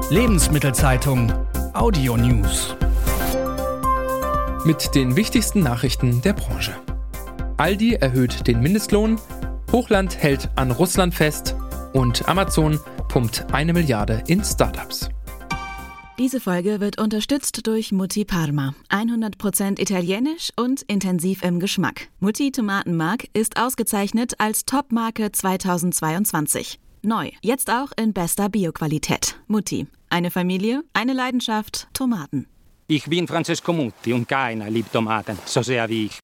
Lebensmittelzeitung Audio News. Mit den wichtigsten Nachrichten der Branche. Aldi erhöht den Mindestlohn, Hochland hält an Russland fest und Amazon pumpt 1 Milliarde in Startups. Diese Folge wird unterstützt durch Mutti Parma. 100% italienisch und intensiv im Geschmack. Mutti Tomatenmark ist ausgezeichnet als Top-Marke 2022. Neu, jetzt auch in bester Bioqualität. Mutti, eine Familie, eine Leidenschaft, Tomaten. Ich bin Francesco Mutti und keiner liebt Tomaten so sehr wie ich.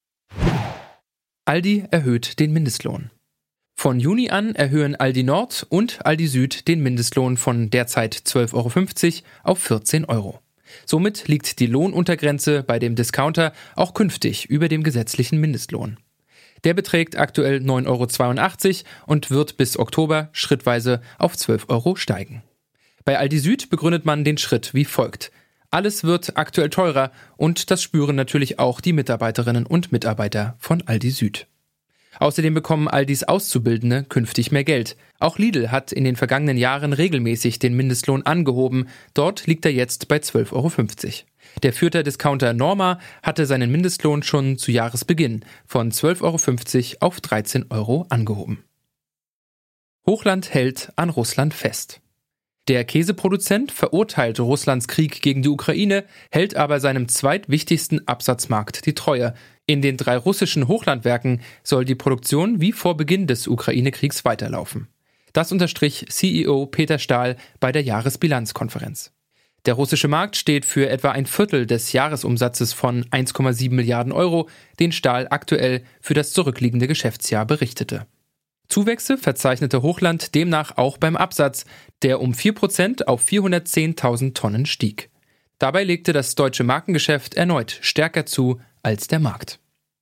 Aldi erhöht den Mindestlohn. Von Juni an erhöhen Aldi Nord und Aldi Süd den Mindestlohn von derzeit 12,50 € auf 14 €. Somit liegt die Lohnuntergrenze bei dem Discounter auch künftig über dem gesetzlichen Mindestlohn. Der beträgt aktuell 9,82 € und wird bis Oktober schrittweise auf 12 € steigen. Bei Aldi Süd begründet man den Schritt wie folgt. Alles wird aktuell teurer und das spüren natürlich auch die Mitarbeiterinnen und Mitarbeiter von Aldi Süd. Außerdem bekommen Aldis Auszubildende künftig mehr Geld. Auch Lidl hat in den vergangenen Jahren regelmäßig den Mindestlohn angehoben. Dort liegt er jetzt bei 12,50 €. Der Fürther Discounter Norma hatte seinen Mindestlohn schon zu Jahresbeginn von 12,50 € auf 13 € angehoben. Hochland hält an Russland fest. Der Käseproduzent verurteilt Russlands Krieg gegen die Ukraine, hält aber seinem zweitwichtigsten Absatzmarkt die Treue. In den 3 russischen Hochlandwerken soll die Produktion wie vor Beginn des Ukraine-Kriegs weiterlaufen. Das unterstrich CEO Peter Stahl bei der Jahresbilanzkonferenz. Der russische Markt steht für etwa ein Viertel des Jahresumsatzes von 1,7 Milliarden €, den Stahl aktuell für das zurückliegende Geschäftsjahr berichtete. Zuwächse verzeichnete Hochland demnach auch beim Absatz, der um 4% auf 410.000 Tonnen stieg. Dabei legte das deutsche Markengeschäft erneut stärker zu als der Markt.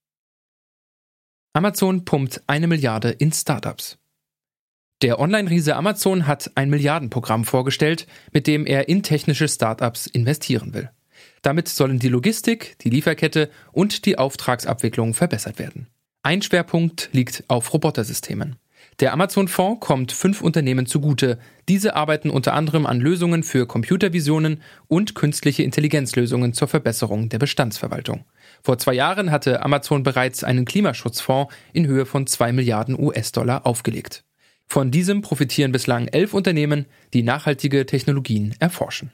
Amazon pumpt 1 Milliarde in Startups. Der Online-Riese Amazon hat ein Milliardenprogramm vorgestellt, mit dem er in technische Startups investieren will. Damit sollen die Logistik, die Lieferkette und die Auftragsabwicklung verbessert werden. Ein Schwerpunkt liegt auf Robotersystemen. Der Amazon-Fonds kommt 5 Unternehmen zugute. Diese arbeiten unter anderem an Lösungen für Computervisionen und künstliche Intelligenzlösungen zur Verbesserung der Bestandsverwaltung. Vor 2 Jahren hatte Amazon bereits einen Klimaschutzfonds in Höhe von 2 Milliarden US-Dollar aufgelegt. Von diesem profitieren bislang 11 Unternehmen, die nachhaltige Technologien erforschen.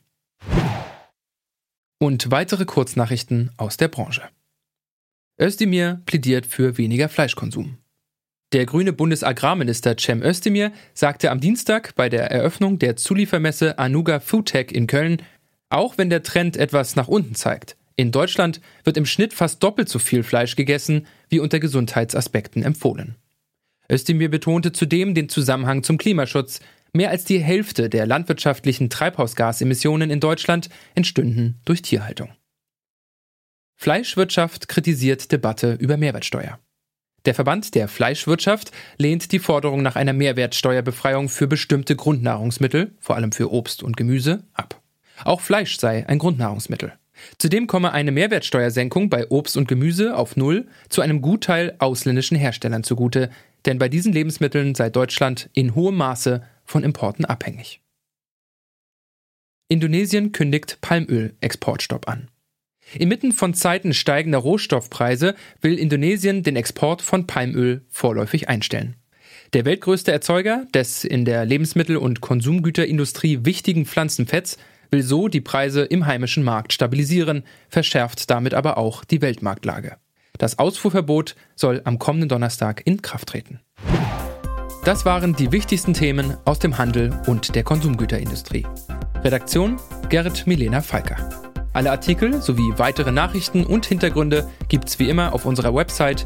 Und weitere Kurznachrichten aus der Branche. Özdemir plädiert für weniger Fleischkonsum. Der grüne Bundesagrarminister Cem Özdemir sagte am Dienstag bei der Eröffnung der Zuliefermesse Anuga Foodtech in Köln, auch wenn der Trend etwas nach unten zeigt, in Deutschland wird im Schnitt fast doppelt so viel Fleisch gegessen, wie unter Gesundheitsaspekten empfohlen. Özdemir betonte zudem den Zusammenhang zum Klimaschutz. Mehr als die Hälfte der landwirtschaftlichen Treibhausgasemissionen in Deutschland entstünden durch Tierhaltung. Fleischwirtschaft kritisiert Debatte über Mehrwertsteuer. Der Verband der Fleischwirtschaft lehnt die Forderung nach einer Mehrwertsteuerbefreiung für bestimmte Grundnahrungsmittel, vor allem für Obst und Gemüse, ab. Auch Fleisch sei ein Grundnahrungsmittel. Zudem komme eine Mehrwertsteuersenkung bei Obst und Gemüse auf 0 zu einem Gutteil ausländischen Herstellern zugute, denn bei diesen Lebensmitteln sei Deutschland in hohem Maße von Importen abhängig. Indonesien kündigt Palmöl-Exportstopp an. Inmitten von Zeiten steigender Rohstoffpreise will Indonesien den Export von Palmöl vorläufig einstellen. Der weltgrößte Erzeuger des in der Lebensmittel- und Konsumgüterindustrie wichtigen Pflanzenfetts will so die Preise im heimischen Markt stabilisieren, verschärft damit aber auch die Weltmarktlage. Das Ausfuhrverbot soll am kommenden Donnerstag in Kraft treten. Das waren die wichtigsten Themen aus dem Handel und der Konsumgüterindustrie. Redaktion Gerrit Milena Falker. Alle Artikel sowie weitere Nachrichten und Hintergründe gibt's wie immer auf unserer Website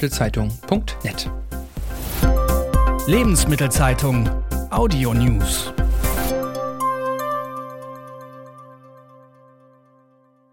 lebensmittelzeitung.net. Lebensmittelzeitung Audio News.